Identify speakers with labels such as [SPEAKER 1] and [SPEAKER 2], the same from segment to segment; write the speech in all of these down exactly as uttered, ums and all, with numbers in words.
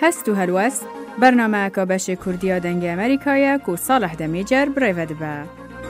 [SPEAKER 1] هست و هلوست برنامه که بش کردیا دنگ امریکایی که صالح دمیجر برای به.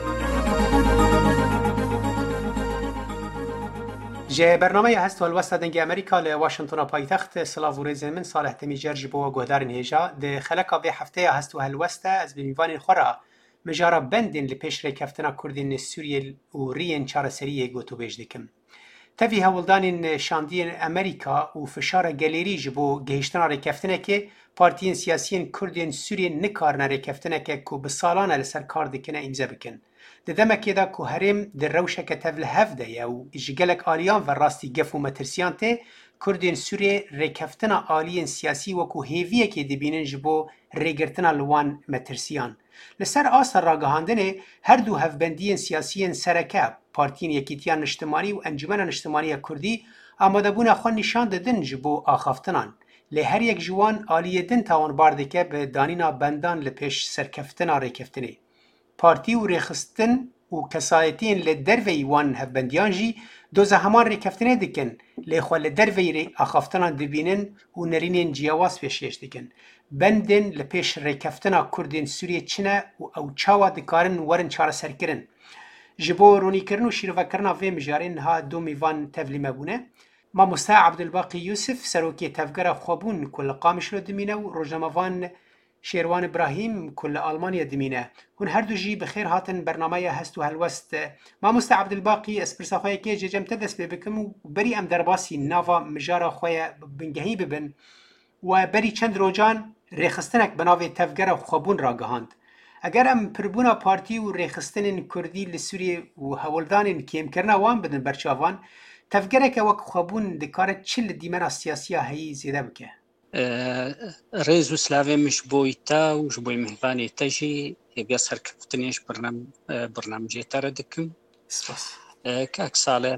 [SPEAKER 2] جه برنامه هست و هلوست دنگ امریکا ل واشنطن پایتخت سلاو و رزمن صالح دمیجر جبو گهدار نهجا ده خلقا به هفته هست و هلوست از بمیوان خورا مجارا بندین لپیش ریکفتنا کردین سوریه و رین چار سریه گوتو بیج دکم. تفی هولدانین شاندین امریکا و فشار گلیری جبو گهشتنا ریکفتنه که پارتیین سیاسیین کردین سوریه نکارنا ریکفتنه که کو بسالانه لسر کار دکنه امزه بکن. ددما كده كو هرم در روشه كتفل هفده يو جگلك آليان و راستی گف و مترسيان ته كردين سوري ريكفتنا آليان سياسي وكو هيوية كي دبينن جبو ريگرتنا لوان مترسيان. لسر آسر راگهاندنه هر دو هفبنديين سياسيين سرکه پارتين يكيتيان نشتماني و انجمن نشتماني كردي آماده بونا خون نشان ددن جبو آخافتنان. لی هر یک جوان آلیه دن تاون باردکه به دانینا بندان لپیش سرکفتنا ريكفتنه. پارتی و ریخستن و کسایتین لدروی وان هفبندیان جی دوزه همان ریکفتنه دکن لی خواه لدروی ری آخافتنان دبینن و نرینین جیاواز پیشیش دکن. بندن لپیش ریکفتنا کردین سوریه چنه و او چاوا دکارن ورن چاره سر کرن. جبو رونی کرن و شیروه کرن وی مجارین ها دو میوان تفلی مبونه. ما مستا عبدالباقی یوسف سروکی تفگر خوابون کل قامش رو دمینه و روزنامه‌وان شیروان ابراهیم کل آلمانیا دمینه. هون هر دو جی بخیر هاتن برنامه هست و هلوست. ما مستا عبدالباقی اسپرسا خواه که ججم تدس ببکم و بری ام درباسی ناوا مجارا خواه بنگهی ببن و بری چند روجان ریخستنک بناوی تفگر خوابون را گهاند. اگر ام پربونا پارتی و ریخستن کردی لسوریه و هولدان کیم کرنا وان بدن برچاوان تفگرک وک خوابون دکارت چل دیمنا سیاسی هایی زیده بکه.
[SPEAKER 3] ریز و سلاوی مش بویتا و جبوی مهبانی تجی بیا سرکفتنیش برنامه برنامجی تر دکم.
[SPEAKER 2] سپاس.
[SPEAKER 3] که صالح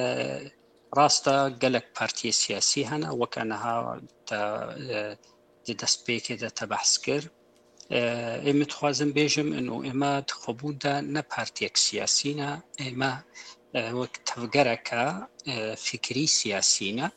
[SPEAKER 3] راستا گلک پارتی سیاسی هنه وکانها تا دست بیکی دا تبحث کر. اما تخوازم بیجم انو اما تخبون دا نه پارتی سیاسی نه اما وقت تفجرك فكري سياسينا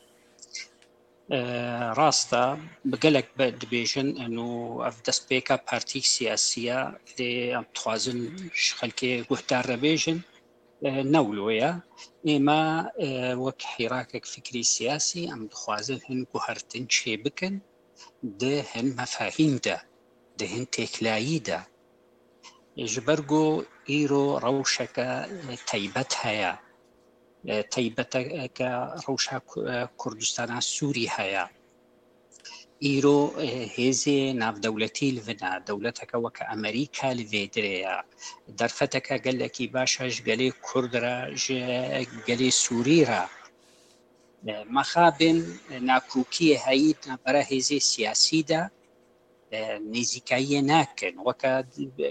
[SPEAKER 3] راستا بقلك بدبيجن انه افدس بيكا بارتي سياسية دي ام تخوازن شخلكي قهدار بيجن نولويا اما وك حراكك فكري سياسي ام تخوازن هن قهرتن شيبكن ده هن مفاهيم ده ده هن تكلايي ده جبرگو ایرو روشک تایبت هیا تایبت که روشک کردستان سوری هیا ایرو هزی ناف دولتی لفنا دولتک وک امریکا لفیدریا درفتک گلکی باشش گلی کرد را گلی سوری را مخابن ناکوکی هایی برای هزی سیاسی ده نزیکایی نکن وکا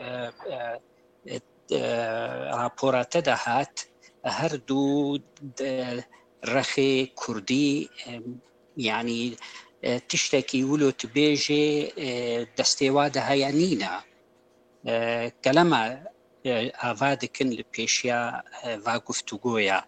[SPEAKER 3] راپورات دهات هر دو رخی کردی یعنی تشتکی ولو تبیجی دستیواد هایانینا کلمه آواد کن لپیشیا و گفتگویا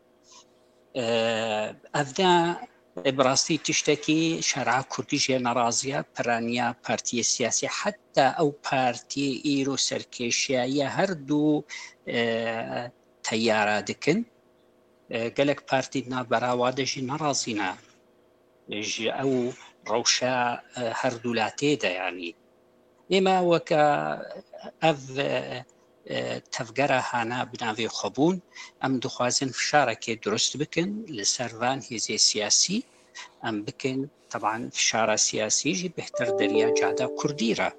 [SPEAKER 3] افدا براستی تشتكي شرع كرديجي نرازية برانيا بارتي سياسي حتى أو بارتي إيرو سركيشيا هردو اه تيارا دكن اه قالك بارتي نابراوادجي نرازينا أو روشا اه هردو لاتيدا يعني إما وكا أف اه تفجرها هانا بناوي خبون ام دخوازن فشاركي درست بكن لسروان هزي سياسي ام بكن طبعا فشارة سياسي جي بهتر دريا جادا كرديرة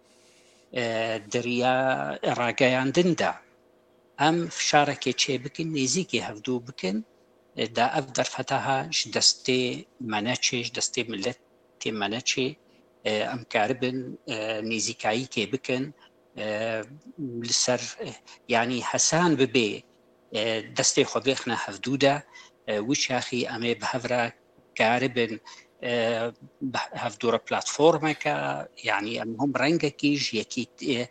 [SPEAKER 3] دريا راقيان دندا ام فشاركي چه بكن نيزيكي هفدو بكن دا افدر فتاها جدستي مناچي جدستي ملتي مناچي ام كاربن نيزيكاي كي بكن لسر يعني حسان ببي دستي خبيخنا هفدودا وش أخي أمي بهفرا كاربن هفدور پلتفرم که یعنی ام هم رنگ کیش یکی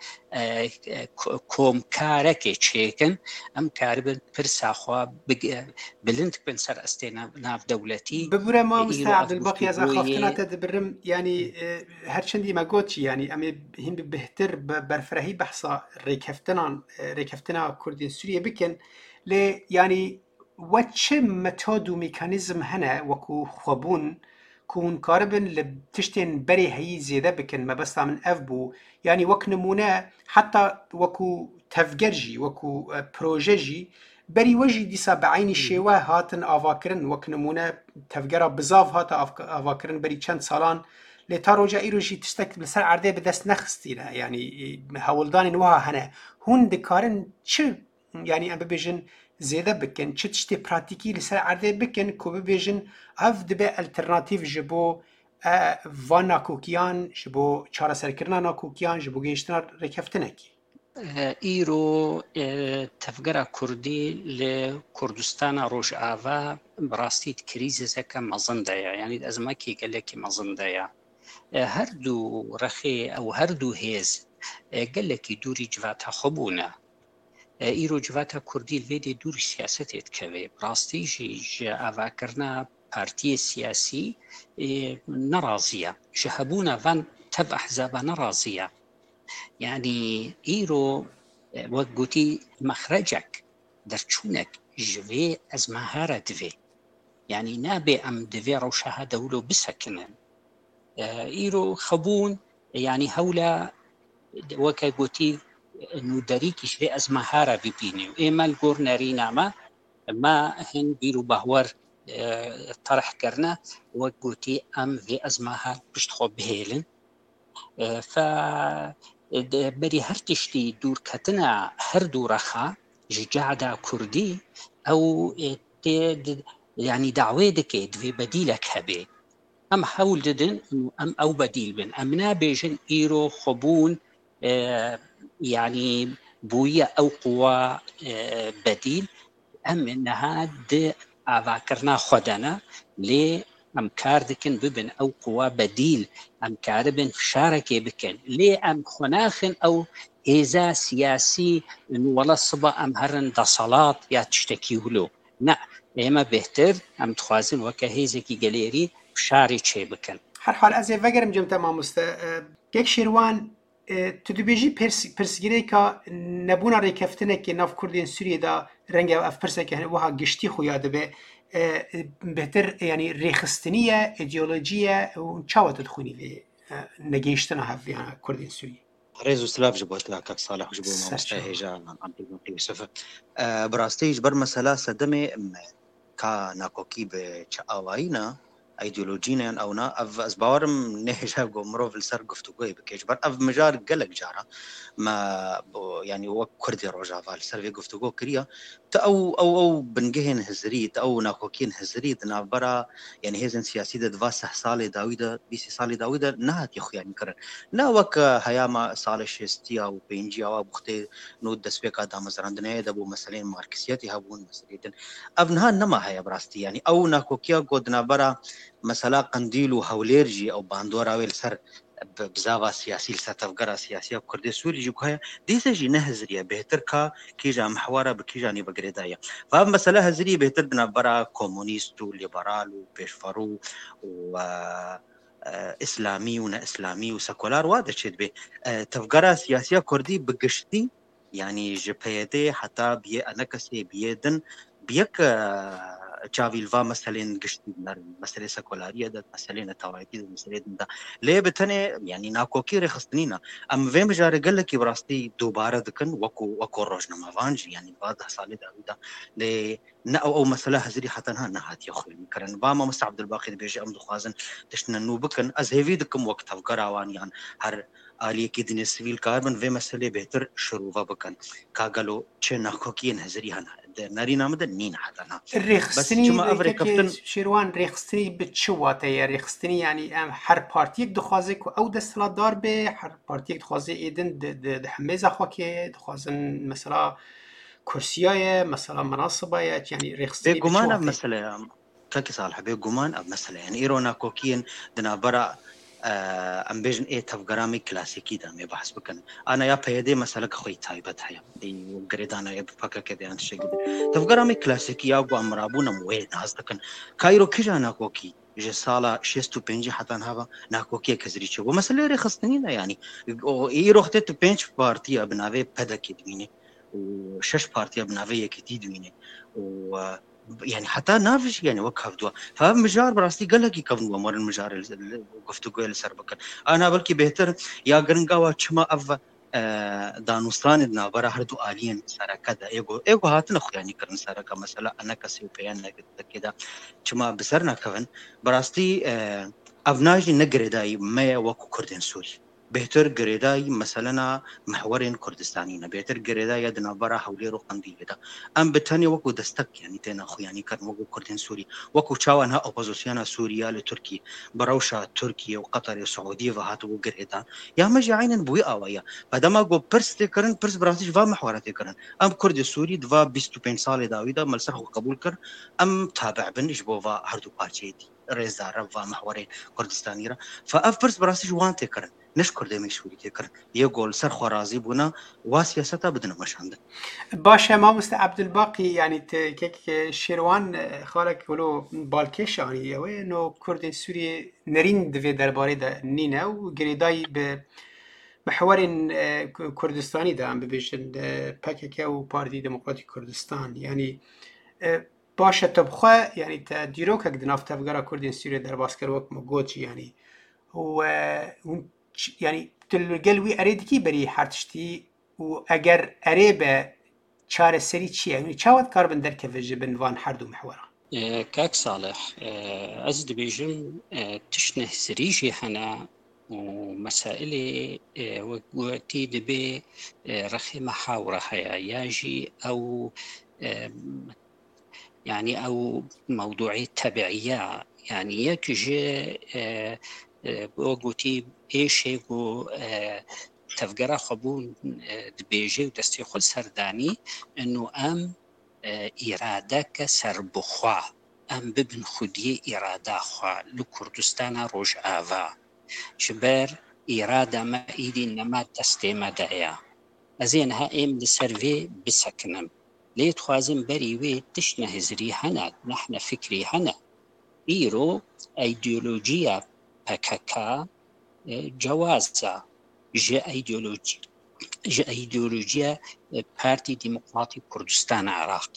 [SPEAKER 3] کوم کاره که چیکن ام کار بن پرسا خوا بلند بن سر استنا ناف دولتی
[SPEAKER 2] ببوره ما مست عبدالباقی از خافتنا تدبرم يعني هرچندی ما گوچی يعني ام هم بهتر برفرهی بحثا ریکفتنا ریکفتنا کردین سوریه بکن ل يعني وچه متود و میکانیزم هنه وکو خوابون كون كاربن لبتشتين بري هي زيادة بكن ما بس من أفبو يعني وك نمونة حتى وكو تفجرجي وكو بروجيجي بري وجي ديسا بعين الشيوة هاتن آفاكرن وك نمونة تفجرها بزاف هاتا آفاكرن بري چند سالان لتاروجا إيروجي تشتك بسر عرضي بدست نخستينا يعني هولدان نوها هنا هون دكارن چه يعني أم ببيجن زیاده بکن چه تشتی پراتیکی لسر عرضه بکن که ببیجن اف دبه الترناتیو جبو وان ناکوکیان جبو چاره سرکرنا ناکوکیان جبو گیشتنا رکفتنکی
[SPEAKER 3] ایرو تفگره کردی لکردستان روش آوا براستید کریزه که مزنده یعنی از ما کی گله که مزنده هر دو رخی او هر دو هیز گله که دوری جواتا خبونه ایرو جواتا کردی الویدی دور سیاستت که براستی جه آواکرنا پارتی سیاسی نرازیه جهبونا وان تب احزاب نرازیه يعني إيرو وقتي مخرجك درچونك جوي از مهارة دفي يعني نابي أم دفي روشها دولو بسكنن إيرو خبون يعني هولا وكا قتي إنو داريك جوي از مهارة ببيني وإيما القور نارينا ما ما هن بيرو بهور طرح كرنا وقتي أم في از مهارة بشتخو بهيلن ف بری هر تشتی دور کتنا هر دورخا جعدا کردی او يعني دعوه دكي دوی بديلك هبه ام حول ددن ام او بديل بن ام نابيجن ايرو خبون يعني بوية او قوة بديل ام انها د اذاكرنا خدنا لي ام كاردكن ببن او قوى بديل ام كاربن شاركي بكن لي ام خناخن او هيزا سياسي ولا صبا ام هرن دا صلاة يا تشتكي له نا اما بهتر ام تخوازن وكا هيزكي قليري شاري چه بكن
[SPEAKER 2] هر حال از وگرم جم تمام است یک شیروان تدبیجی پرس پرسگیری که نبونا ریکفتنه که ناف کردین سوریه دا رنگ اف پرسه که وها گشتی خویاده به بهتر يعني ريخستنية إيديولوجية وشاوة تدخوني في نجيشتنا هف يعني كردين سوري
[SPEAKER 4] ريزو سلاف جبوت لك كاك صالح وجبو ما مستهجا عبد المقيم يوسف براستيج بر مسألة سدمي كناكوكي بشاواينا ايديولوجينا او نا اف اسبارم نهجا غومرو في السر گفتگوی بكيج بر اف مجال قلق جارا ما يعني هو كردي روجا فال سر گفتگو كريا تا او او او بنجهن هزري تا او ناكوكين هزري دنا برا يعني هزن سياسي د واسه سال داوود بيسي سال داوود نهات يخ يعني كرن نا وك هياما صالح استيا او بينجي او بختي نو دسبيكا دا مزرندنه دبو مثلا ماركسياتي هبون مسريدن ابنها نما هيا براستي يعني او ناكوكيا قدنا برا مثلا قنديل وهوليرجي او باندوراويل سر بزاوا سياسي لساتفقرا سياسية كردي سوري جوكايا ديسجي نهزريا بهتر كا كيجا محوارا بكيجاني بقريدايا فهم مثلا هزري بهتر دنا برا كومونيستو ليبرال وبيشفرو و اسلامي ونا اسلامي وسكولار وادا شد بي تفقرا سياسية كردي بقشتي يعني جبهيدي حتى بيه انكسي بيدن بيك جاویلوا مثلا گشتی در مسئله سکولاریه ده مسئله توایدی ده مسئله ده لی بتنه يعني ناکوکی رخصتنینا ام ویم جاره گله کی براستی دوباره دکن وکو وکو روزنامه وانج يعني بعد سال داودا لی نه او مسئله هزری حتی نه نهات یخوی میکرن با ما مستعبد الباقی بیجی ام دخوازن تشننو بکن از هیوی دکم وقت افگراوان يعني هر آلیه کی دین سویل کاربن و مسئله بهتر شروع بکن کاغلو چه ناکوکی هزری هنه ناری نامد نین حتی نه
[SPEAKER 2] رخصتنی که شیروان رخصتنی به چه واته رخصتنی يعني هر پارتی یک دخوازه که او دستلا دار به هر پارتی یک دخوازه ایدن ده حمیزه خوا که دخوازن مثلا کرسیای مثلا مناصبه يعني رخصتنی
[SPEAKER 4] به گمانه مسئله كاكي صالح بيقومان أب مثلا يعني إيرونا كوكين دنا برا ام بيجن اي تفجرامي كلاسيكي دا مي بحث بكن انا يا بيدي مثلا خوي تايبت هيا دي وقريد انا يا بفكر كده انت شيء تفجرامي كلاسيكي يا ابو امرابونا مويد هازدكن كايرو كيجا ناكوكي جي صاله شيستو بنجي حتى هذا ناكوكي كزريتشو ومثلا رخصتني يعني ايرو اختت بنش بارتي ابنافي بدك يدويني وشش بارتي ابنافي كتير دويني و يعني حتى نافش يعني وقف دوا فمجار براستي قال لك يكفنوا مر المجار اللي وقفتوا قال سربك انا بلكي بهتر يا قرنقاوا شما اف دانوستان دنا برا هردو الين سركدا ايغو ايغو هاتنا خو يعني كرن سركا مثلا انا كسيو بيان كده شما بسرنا كفن براستي افناجي نقرداي ما وكو كردن سوري بهتر قريداي مثلا محورين كردستانينا بهتر قريداي يدنا برا حولي رو قندي كده ام بتاني وكو دستك يعني تينا خو يعني كان وكو كردن سوري وكو تشاوانها اوبوزيسيونا سوريا لتركي بروشا تركيا وقطر وسعوديه وهاتو قريدا يا مجي عينن بوي اويا فدما جو برس تكرن برس براتيش فا محورات تكرن ام كرد سوري دفا بيستو بين سال داويدا ملسخ قبول كر ام تابع بنش بوفا هردو بارتيتي ريزا رفا محورين كردستاني را فاف برس براتيش وان تكرن نشكر دمي سوري تكرن يقول سر خرازي بنا واسياسته بدنا مشاند
[SPEAKER 2] باشا ما مست عبد الباقي يعني كيك شيروان خالك ولو بالكش يعني وي انه كرد سوري نرين دفي درباري دا نينا وقريداي ب محور كردستاني دا عم ببيجن باكيكا وبارتي ديمقراطي كردستان يعني باشا تبخوا يعني تديروك دناف تفقرا كردين سوري در باسكر وقت مقوتش يعني و يعني تلقلوي اريدكي بري حرتشتي و اگر اريبه چاره سری چیه یعنی چاوت کاربن در که جبن وان هر دو محورا
[SPEAKER 3] كاك صالح از دبيجن تشنه سريجي هنا ومسائل وقتي دبي رخي محاورة هيا ياجي أو يعني أو موضوعي تبعية يعني يكجي وقتي إيش يقو تفقرا خبون دبيجي ودستي خل سرداني إنه أم إرادك سربخوا أم ببن خودي إرادة خوا لكردستان روج آفا جبر إرادة ما إيدي نما تستيما دايا أزينها إيم لسرفي بسكنم ليت خوازم بريوي تشنه هزري هنا نحن فكري هنا إيرو أيديولوجيا بكاكا جوازة جا أيديولوجيا جا أيديولوجيا بارتي ديمقراطي كردستان عراق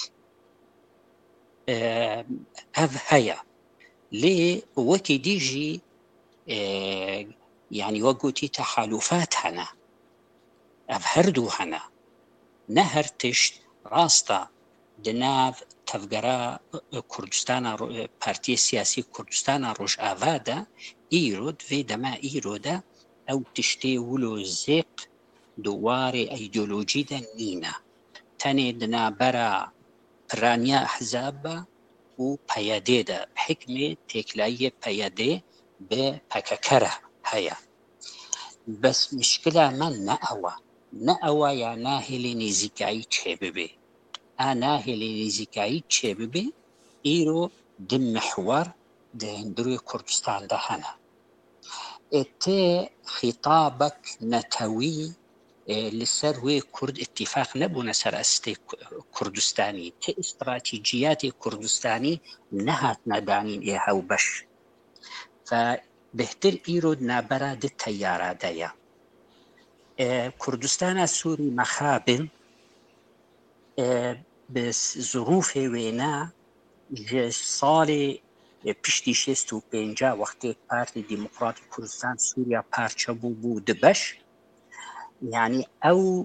[SPEAKER 3] هذا هيا ليه وكي ديجي اه يعني وقوتي تحالفات هنا أفهردو هنا نهر تشت راستا دناف تفقرا كردستان بارتي سياسي كردستان روش آفادا إيرود في دما إيرودا أو تشتي ولو زيق دواري أيديولوجي دا نينا تاني دنا برا برانيا أحزاب و بيادي دا بحكمة تكلاية بيادي ببكاكرة هيا بس مشكلة من نأوى نأوى يا ناهلي نزيكاي تشيببي ناهلي نزيكاي تشيببي إيرو دم محور دهندروي كردستان دا هنا اتي خطابك نتوي لسروي كرد اتفاق نبونا سر استي كردستاني تي استراتيجيات كردستاني نهات ندانين ايها وبش فبهتر ايرود نابرا دي التيارة دايا اه كردستان السوري مخابن اه بس ظروفي وينا صالي پشتی شست و پنجا وقتی پارتی ديمقراطي كردستان سوريا پارچه بو بو دبش يعني او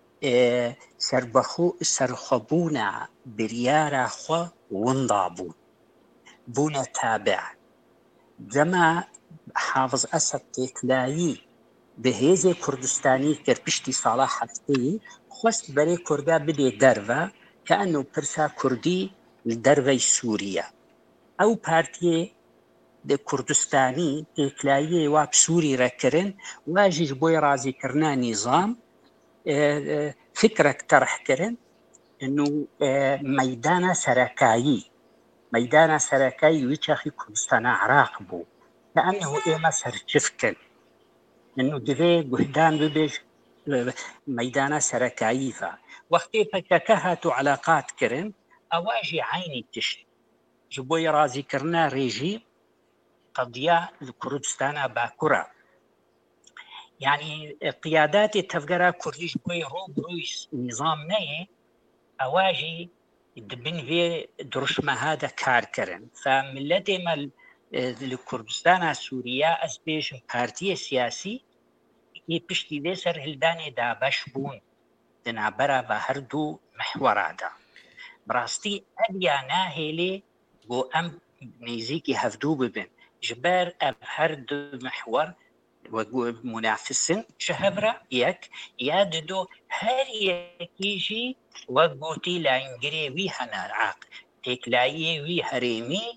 [SPEAKER 3] سربخو سرخبونا بريارا خو ونضابون بونا تابع جما حافظ أسد تكلايي بهيزي كردستاني كر پشتی صلاح حفتي خوست بري كردا بدي درفا كأنه برسا كردي لدرفي سوريا او پارتیه د کردستانی تکلایی و بسوری رکرن واجج بوی رازی کرنا نظام فکرک طرح کرن انه میدان سرکایی ميدانا سركاي ويتشاخي كردستانا عراق بو كأنه إيما سرچفكن إنه دفي قهدان ببش ميدانا سركاي فا وقتی فككهاتو علاقات كرن أواجي عيني تشت جبوي رازي كرنا ريجي قضية كردستانا باكورا يعني قيادات التفجير كرديش بوي روب رويس نظام نيه أواجي دبن في درشمة هذا كار كرن فملتي مال الكردستان سوريا أسبيش بارتي سياسي يبشتي ذي سر هلداني دا بشبون دنابرا بهردو محورادا براستي أبيا ناهيلي بو أم نيزيكي هفدو ببن جبار أب هردو محور ومنافسين شهبرة يك ياددو هر يكيجي وقوتي لانجري وي هنا عاق تكلاي وي هريمي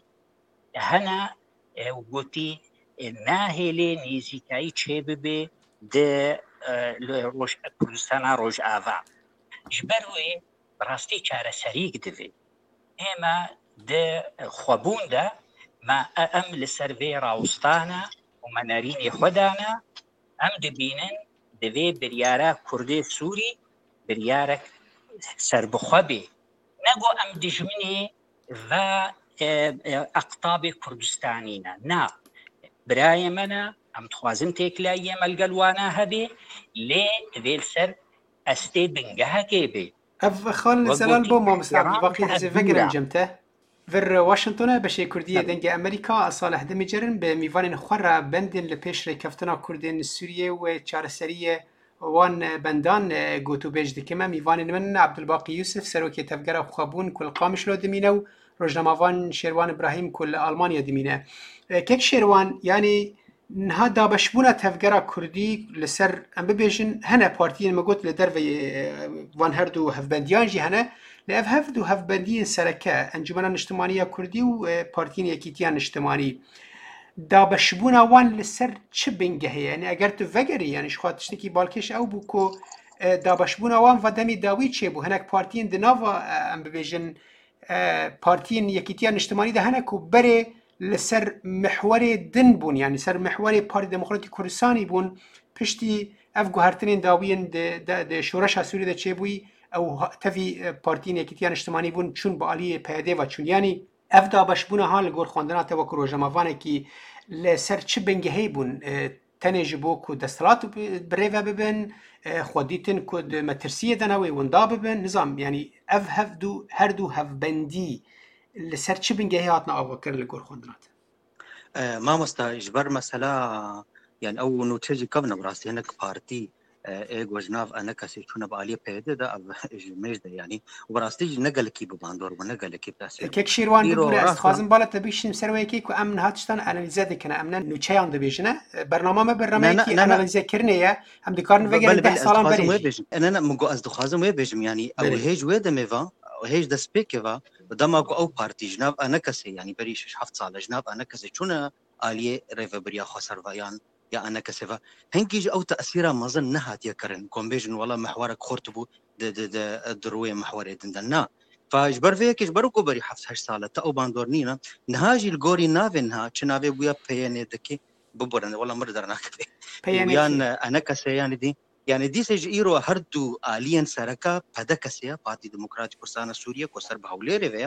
[SPEAKER 3] هنا وقوتي ناهلي نيزيكاي تشيببي د روش كردستان روج آفا جبروي براستي چاره سريك دفي اما د خوابون دا ما ام لسرفي راوستانا ومنارين خدانا ام دبينن دفي بريارا كردي سوري بريارك سربخوبي نقو ام دجمني و اقطاب كردستانينا نا براي منا ام تخوازن تيكلاي ملقلوانا هبي لي فيلسر استي بنجها كيبي
[SPEAKER 2] اف خال زلال بو ما مستعد باقي از فكر جمته در واشنطن بشه کردی دنگ امریکا صالح دمیجرن به میوان خورا بندن لپیش رکفتنا کردین سوریه و چارسری وان بندان گوتو بیج دکمه میوان من عبدالباقی یوسف سروکی تفگر خوابون کل قامش رو دمینه و روزنامه‌وان شیروان ابراهیم کل آلمانیا دمینه که شیروان یعنی نه دابشبونه تفگر کردی لسر ام ببیجن هنه پارتیین مگوت لدر و وان هر دو هفبندیان جی هنه لأف هفدو هفبنديين سركة أنجمنا اجتماعية كردي وبارتين يكيتيان اجتماعي دا بشبونا وان لسر چبنگه يعني اگر تو وگری يعني شخوات تشتكي بالكش او بوكو دا بشبونا وان ودمي داوي چه بو هناك بارتين دناوا ام ببيجن بارتين يكيتيان اجتماعي ده هناك وبري لسر محوري دن بون يعني سر محوري بارتي ديمقراطي كردستاني بون پشتي اف گوهرتنين داوين ده ده شورش سوري ده چه بوي او تفي بارتين يكيتيان اجتماعي بون چون بالي پیاده و چون يعني اف دا بشبونه ها لگور خواندنا تو روزنامه‌وانه کی لسر چه بنگهی بون تنج بو کو دستلات بریو ببن خودیتن کد مترسیه دنوی وندا ببن نظام يعني اف هف دو هر دو هف بندی لسر چه بنگهی هاتنا آوکر لگور خواندنات
[SPEAKER 4] ما مستجبر مثلا يعني او نو تجي كفنا براسي هناك بارتي ايج وجناف انا كسي شنو بالي بيده ده جميز ده يعني وبراستي نقل كي بباندور ونقل كي تاسي
[SPEAKER 2] كيك شيروان بقول استخازم بالا تبيش مسروي كيك وامن هاتشتن اناليزات كنا امنا نو تشاي اند بيجنا برنامج ما برنامج كي اناليز كرنيه ام دكارن فيجن ده سلام بريج
[SPEAKER 4] انا انا مغو استخازم وي بيجم يعني او هيج ويد ميفا هيج ده سبيكيفا دماغو او بارتي جناف انا كسي يعني بريش حفظ على جناف انا كسي شنو اليه ريفبريا خسرفيان يا أنا كسفة هنكيج أو تأثيرها مظن نهات يكرن كومبيجن والله محورك خورتبو د د د دروي محوري دندنا فاجبر فيك اجبروا كبري حفظ هش سالة تأو باندورنينا نهاجي الجوري نافنها شنافي بويا بياني دكي ببرن والله مردرنا كذي بيان أنا كسي يعني دي يعني دي سج إيرو هردو آليان سركا بدكسيا بارتي ديمقراطي كردستان سوريا كسر بحوليري فيها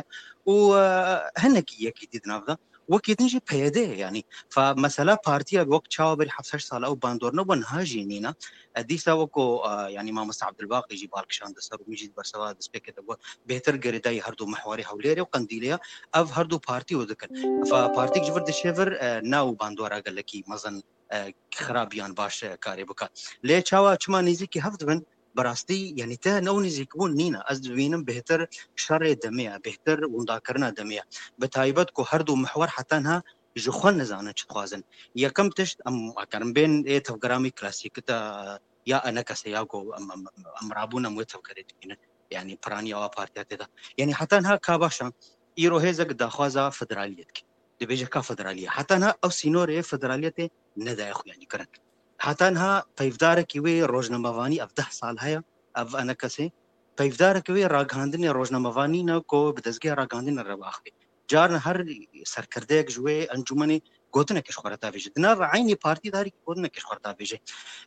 [SPEAKER 4] وهنكي يكي دي نافذا وقت نجي بيده يعني فمثلا بارتي بوقت شاوبر حفصش سال او باندورنا ونهاجي نينا ادي ساوكو يعني ما مستعد الباقي يجي بالكشان دسر ويجي برسوا دسبيك دغ بهتر غريداي هردو محوري حوليري وقنديليا اف هردو بارتي وذكر فبارتي جبر دشيفر ناو باندورا قالكي مزن خرابيان باش كاري بكا ليه چاوا چما نيزي هفت بن براستي يعني تا نو نزيكون نينا از بينم بهتر شر دميه بهتر ونداكرنا دميه بتايبت کو هر دو محور حتى انها جخون نزانه تخوازن يا كم تشت ام كان بين ايه تفغرامي كلاسيك تا يا انا كسياغو امرابونا متفكرت يعني برانيا وبارتيات ده يعني حتى انها كاباشا يرو هيزك داخوازا فدراليتك دي بيجا فدراليه حتى انها او سينوري فدراليته ندا اخو يعني كرن حتى انها پیفدارك وي روزنامه‌وانی افده سال هيا اف انا كسي پیفدارك وي راگاندن روزنامه‌وانی نه کو بدزګي راگاندن رواخي جارنا هر سرکردەیەک جوێ ئەنجومەنی گوتنێکش خۆرەتا بێژێت دناو عینی پارتیداری گوتنێکش خۆرەتا بێژێ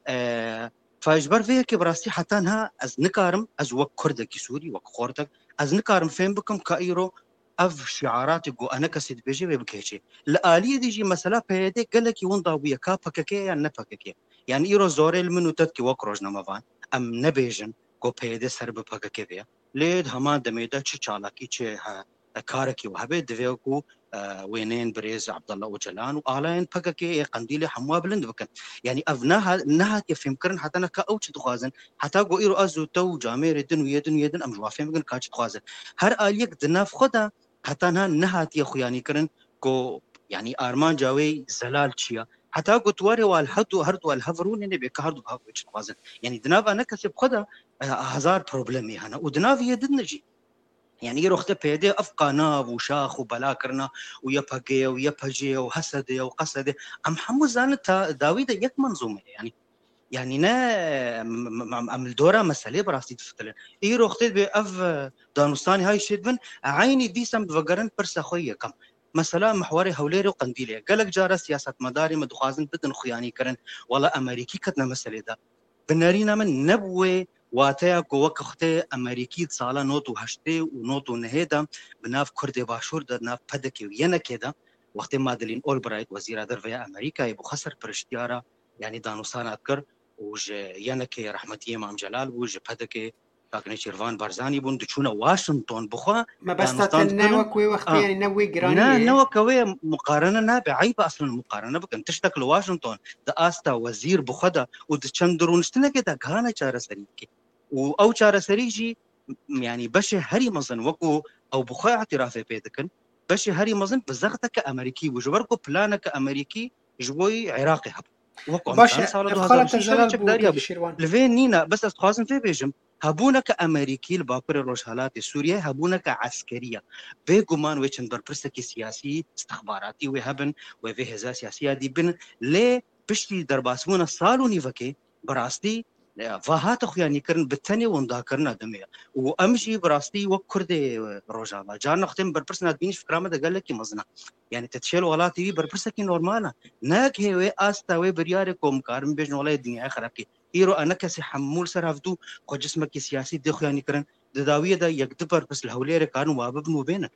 [SPEAKER 4] فاجبەر vêyekê bi rastî heta niha ez nikarim ez wek Kurdekî Sûrî wek xortek ez nikarim fêm bikim ka îro ev şiaratê got ene kesê dibêje wê bikeçê li aliyê dî jî mesela P Y D gelekî winda bûye ka P K K yan ne P K K yani îro zorê li min û te dikê wek rojnamevan em nebêjin got P Y D ser bi P K K vêye lê heman demê de çi çalakî çi كاركي وهبه دفيكو وينين بريز عبد الله وجلان وآلين بكاكي قنديلي حموا بلند بكن يعني أفناها نها يفهم كرن حتى نكا أوش تخازن حتى قو إيرو أزو تو جامير يدن ويدن ويدن أم جوافين بكن كاش تخازن هر آليك دناف خدا حتى نها نها يخياني كرن كو يعني آرمان جاوي زلال تشيا حتى قو تواري والحدو هردو والهفرون يعني بيك هردو بهاو ويش تخازن يعني دناف أنا كسب خدا هزار بروبلمي هنا ودناف يدن نجي يعني يروح تبيدي أفقى ناب وشاخ وبلا كرنا ويبهجي ويبهجي وحسدي وقصدي أم حمو زانت داويد يك منظومة يعني يعني نا أم الدورة مسألة براسي تفتلن يروح تبي أف دانوستاني هاي شدبن عيني دي سم بفقرن برسا خويا كم مثلا محوري هوليري وقنديلي قالك جارة سياسة مداري مدخازن بدن خياني كرن ولا أمريكي كتنا مسألة دا بنارينا من نبوي واتایا گوک خته امریکی سالا نوتو هشته و نوتو نهیدا بناف کرد باشور در ناف پدکی و ینکیدا وقتی مادلین اولبرایت وزیر در ویا امریکا یبو خسر پرشتیارا یعنی دانوستان اتکر وج ینکی رحمتی امام جلال وج پدکی کاکنی شیروان بارزانی بون دچونا واشنطن بخوا
[SPEAKER 2] ما بس تنوكوي وقت يعني نوي جراني
[SPEAKER 4] نا نوكوي مقارنه نا بعيب اصلا المقارنه بكن تشتكل واشنطن ده استا وزير بخدا ودچندرونشتنه كده غانا چاره سريكي و او چاره سريجي يعني بش هري مزن وكو او بخوا اعتراف بيدكن بش هري مزن بزغتك امريكي وجبركو بلانك امريكي جوي عراقي هب وكو
[SPEAKER 2] باش خلت الزلال بو
[SPEAKER 4] لفين نينا بس استخاصن في بيجم هبونك امريكي الباكر الرجالات سوريا هبونك عسكريه بيغمان ويشن بربرسكي سياسي استخباراتي وهبن وفي هزا سياسيه دي بن لي بشتي درباسمون صالوني فكي براستي فهات خياني كرن بالتاني وندا كرنا دمية وامشي براستي وكردي رجالا جان نختم بربرسنات بينش فكرامه قال لك مزنا يعني تتشيل ولاتي بربرسكي نورمالا ناك هي استا وي برياركم كارم بيجن ولا الدنيا خرابكي إيرو أنا كسي حمول سرافدو قو جسمك سياسي دخو يعني كرن دداوية دا يكدبر بس الهوليري كانوا وابب مبينة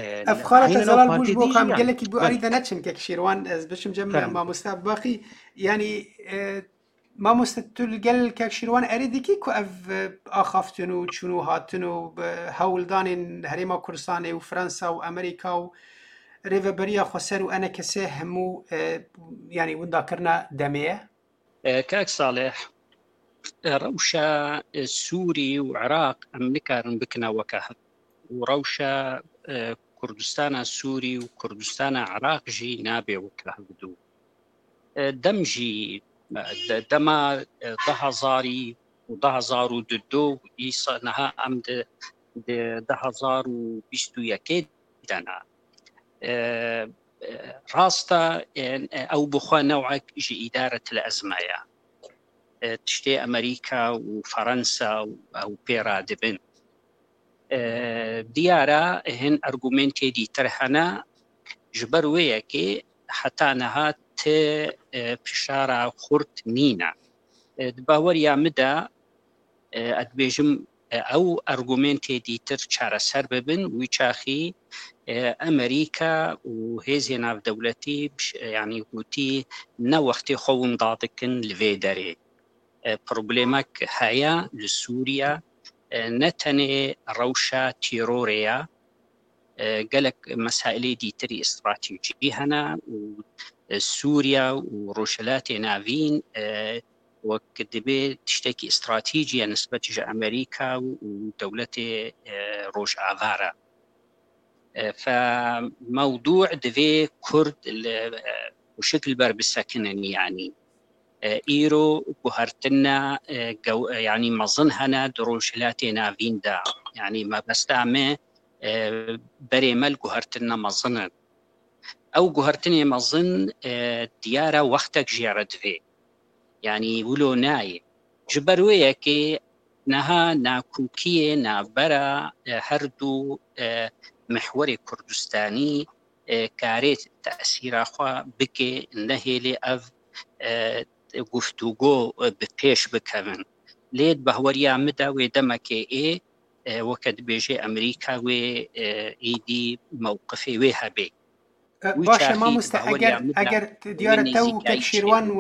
[SPEAKER 2] أفخالة زلال بوش بو قام قال لك يبو أريد نتشم كيك شيروان از بشم جمع ما مستعب باقي يعني ما مستتل قال كيك شيروان أريد كيكو أف آخافتنو تشنو هاتنو هولدان هريما كرساني وفرنسا وأمريكا و ريفا بريا خسر وأنا كسي همو يعني وندا كرنا دمية
[SPEAKER 3] كاك صالح روشة سوري وعراق أمريكا بكنا وكاهب وروشة كردستان السوري وكردستان عراق جي نابي وكاهبدو دمجي دما دهزاري ودهزارو ددو إيسا نها أمد دهزارو بيستو يكيد دانا راستا أو بخوا نوعك جي إدارة الأزمايا تشتي أمريكا وفرنسا أو بيرا دبن ديارة هن أرغومنتي دي ترهنا جبروية كي حتى نها بشارة خورت نينا دباوريا مدى أدبيجم أو أرغومنتي دي تر چارة سر ببن ويچاخي أمريكا وهيزي ناف دولتي يعني قوتي نوختي خوم ضادكن لفيداري بروبليمك هيا لسوريا نتني روشة تيروريا قالك مسائل دي تري استراتيجي هنا وسوريا وروشلات نافين وكدبي تشتكي استراتيجية نسبة أمريكا ودولة روش آفارا فموضوع دفي كرد وشكل برب السكنن يعني إيرو بهرتنا يعني مظنهنا دروشلاتنا فيندا يعني ما بستعمل بريمل جهرتنا مظن أو جهرتني مظن ديارة وقتك جيرت في يعني ولو ناي جبروية كي نها ناكوكية نابرا هردو محوري كردستاني كاريت تأثير أخوة بكي نهيلي أف گفتوگۆ بپێش بکەون لێت بەهوەریا مدا وێ دەمەکێ ئێ وەکە دبێژێ ئەمریکا وێ ئیدی مووقفێ وێ هەبێ
[SPEAKER 2] باشە مامۆستا ئەگەر ئەگەر دیارە تە و کەک شێروان و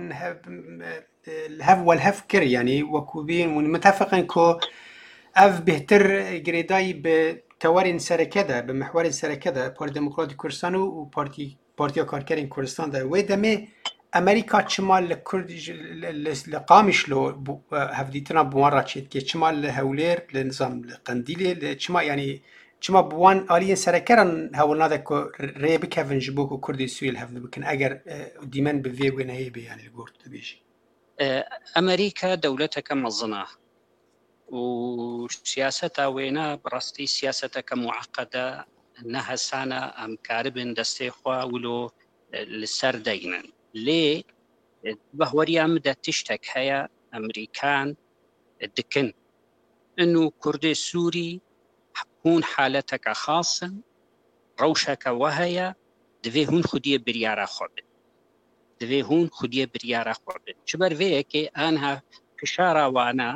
[SPEAKER 2] الهەف والهەف کرد یعنی وەکو بین متفقن کۆ ئەف بهتر گرێدایی بە تەوەرین سەرەکەدا بە محوەرین سەرەکەدا پارتی دموکراتی کوردستان و پارتی پارتیا کارکەرین کوردستاندا وێ دەمێ ئەمریکا چما لە کورد لە قامیشلۆ هەفدیتنا بوان ڕاچێت کێ چما لە هەولێر لە نظام لە قەندیلێ لە چما ینی چما بوان ئالیە سەرەکەران هەوڵنادە کۆ ڕێ بکەون ji بۆ کۆ کوردی سووریل هەفد بکەن ئەگەر دیمەن بڤێ وێنەیە بێ یانی گۆرت دەبێژی
[SPEAKER 3] ئەمریکا دەولەتەکە مەزنە و سیاسەتە وێنە بڕاستی سیاسەتەکە معقەدە نەهەسانە ئەمکار بن دەستێ خوا ولۆ لەسەر دەینن لێ بەهوەریان مدە تشتێک هەیە ئەمریکان دکن ئەن و کوردی سووری هون حالەتەکە خاصن ڕەوشەکە وە هەیە دەوێ هون خودیە بریارە خۆ بن دەوێ هون خودیە بریارە خۆ بن چبەر وەیەکێ ئانها فشاراوانە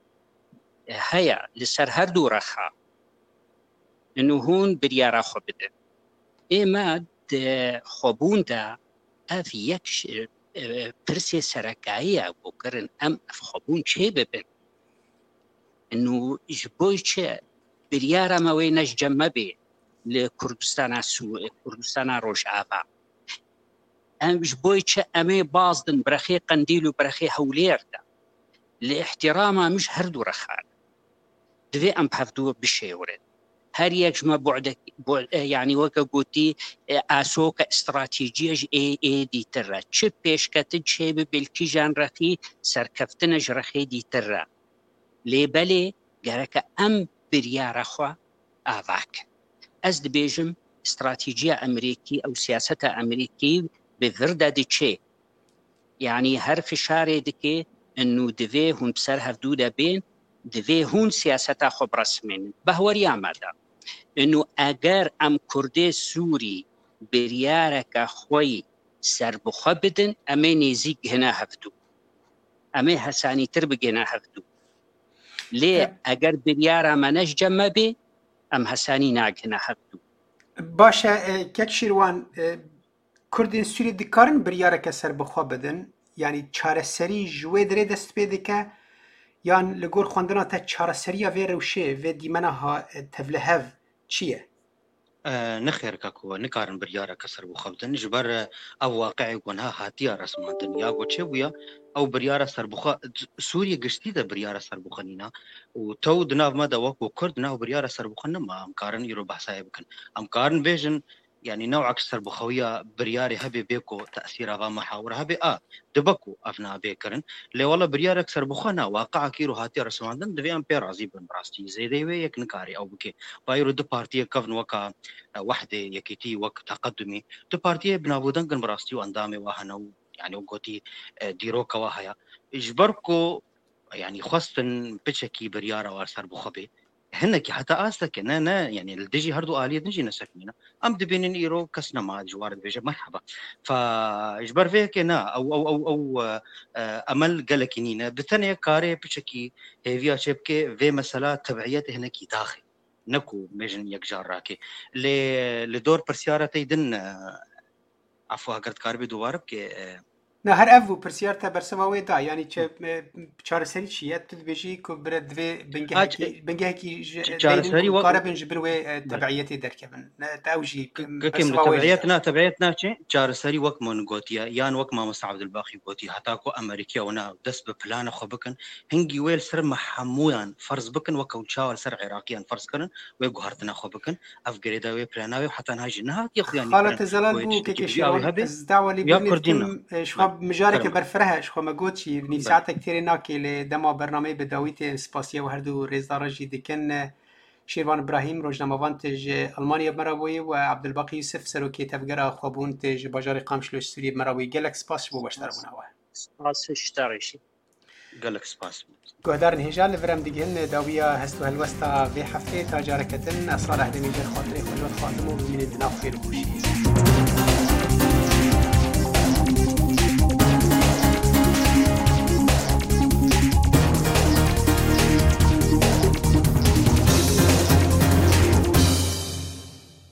[SPEAKER 3] هەیە لەسەر هەردوو ڕەخا ئەن و هون بریارە خۆ بدن ئێمە خۆبووندا ئەف یەک پرسێ سەرەکاییە بۆکردن ئەم ئەف خۆبوون چێ ببن ئەن و ji بۆی چێ بریارەمەوەی نەشجەمە بێ لە کوردستانە سووریا کوردستانە ڕۆژئاوا ئەم ji بۆی چێ ئەمێ بازدن برەخێ قەندیل و برەخێ هەولێردا لە احتیرامە مش هەردوو ڕەخان دوێ ئەم هەفتووە بشێورن هەر یەکژمە یعنی وەکە گوتی ئاسۆکە ئستراتیجیەش ئێ ئێ دیترە چ پێشکەتت چێ ببلکیژان ڕەخی سەرکەفتنەش ڕەخێ دیترە لێبەلێ گەرەکە ئەم بریارەخوا ئاواک ئەس دبێژم استراتیجیە ئەمریکی ئەو سیاسەتە ئەمریکی بڤردە دچێ یعنی هەر فشارێ دکێ ئەنو دەوێ هون بسەر هەفتوو دەبێن دەوێ هون سیاسەتە خۆ بڕسمێن بەهوەریامەدا ئەنو ئەگەر ئەم کوردێ سووری بریارەکە خۆی سەربخوا بدن ئەمێ نێزیک هێنا هەفتوو ئەمێ هەسانی تر بگێنە هەفتوو لێ ئەگەر بریارەمە نەشجەمە بێ ئەم هەسانی ناگەنە هەفتوو
[SPEAKER 2] باشە کەک شیروان کوردین سووری دکارن بریارەکە سەربخوا بدن یعنی چارەسەری ژوێ درێ دەست پێ دکە یان لە گۆر خوێندنا تا چارەسەریە vê rewşê vê dîmena tevle hev çi ye
[SPEAKER 4] نەخێرکە کۆ نکارن بریارەکە سەربخوا بدن ji ber ew waqeê gonha hatiya resmandin ya goçê bûye ew biryara serbixwe Sûriye giştî de biryara serbixwenîna û tew di nav me de wekû Kurd nav biryara serbixwe nima em karin îro behsayê bikin em karin bêjin يعني نوعك سربخوية برياري هبي بيكو تأثير غا محاورة هبي آه دبكو أفنا بيكرن لي والله بريارك سربخونا واقع كيرو هاتي رسماندن دبي أم بير عزيب بن براستي زي ديوي يك نكاري أو بكي بايرو دو بارتيه كفن وكا وحدة يكيتي وك تقدمي دو بارتيه بنابودن كن براستي واندامي واهنو يعني وقوتي ديروكا واهيا إجبركو يعني خاصة بتشكي بريارة وسربخوبي هناك حتى آسك نا نا يعني الدجي هردو آلية نجي نسكنينا أم دبينين إيرو كسنا ما جوارد بيجا مرحبا فإجبار فيك نا أو أو أو أو أمل قلقينينا بثانية كاري بشكي هيفيا شبكي في مسألة تبعية هناك داخل نكو ميجن يكجار راكي لدور برسيارة تيدن عفوا قرد كاربي دوارب كي
[SPEAKER 2] نه هر اف و پرسیار تا برسماوی دا یعنی چه چارەسەری چیە تو دبێژی کۆ برە دوێ بنگەهێکی کارە بن ji ber wê تەبعیەتê derkevin تاوژی
[SPEAKER 4] تبعیەت نا تبعیەت ناچێ چارەسەری وەک من گوتیە یان وەک مامۆستا عەبدولباقی گوتی هەتاکو ئەمریکیەوە دەست بە پلانە خۆ بکەن هەنگی وێ سەرمە هەموویان فەرز بکەن وەکەو چاوە سەر عێراقیان فەرزکردن وێ گوهارتنە خۆ بکەن ئەف گرێدا وێ پلاناوێ حتا ناژی نەهات یەخیان
[SPEAKER 2] خاڵەتە زەلال بوو کێکێشی داوەلی مجارك برفرهش خو مگوچی نی ساعتك تیری ناکی ل دما برنامه به داویت سپاسیه و هر دو رزدار جی دکن شیروان ابراهیم روزنامه‌وان تج المانیا مراوی و عبدالباقی یوسف سروکی تفگر خوابون تج بازار قامشلو سوریه مراوی گلک سپاس بو باشتر بونوا
[SPEAKER 3] سپاس اشترشی
[SPEAKER 4] قالك سباس
[SPEAKER 2] گهدار نهجان لورم دیگهن داویا هستو هلوستا به هفته تا جارکتن اصالح دمیجر خاطر خلوت خاتمو ببینید ناف خیر و خوشی